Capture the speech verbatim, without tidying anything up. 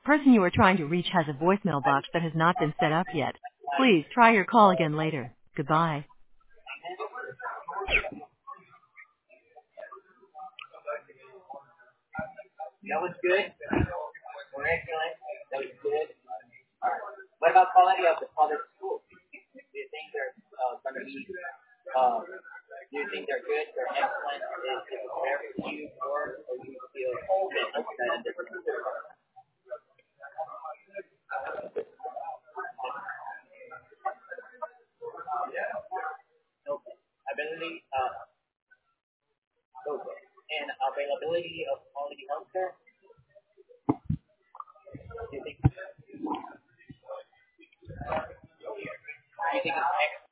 person you are trying to reach has a voicemail box that has not been set up yet. Please try your call again later. Goodbye. That was good. We're excellent. That was good. All right. What about quality of the public schools? Do you think they're uh, going to be? Uh, do you think they're good? They're excellent. Is, is it fair for you, or, or do you feel that that different? Okay. Ability. Uh, okay. And availability of quality healthcare. Do you think? Do you think it's excellent?